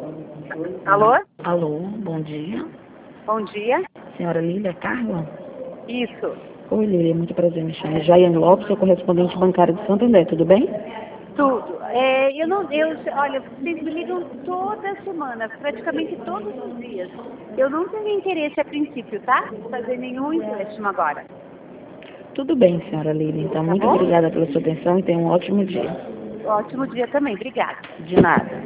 Alô? Alô, bom dia. Bom dia. Senhora Lília Carla? Isso. Oi, Lília, muito prazer, me chamo Jaiane Lopes, sou correspondente bancária de Santo André, tudo bem? Tudo. Olha, vocês me ligam toda semana, praticamente todos os dias. Eu não tenho interesse a princípio, tá? Fazer nenhum empréstimo agora. Tudo bem, senhora Lília, então Tá muito bom? obrigada pela sua atenção e tenha um ótimo dia. Ótimo dia também. Obrigada. De nada.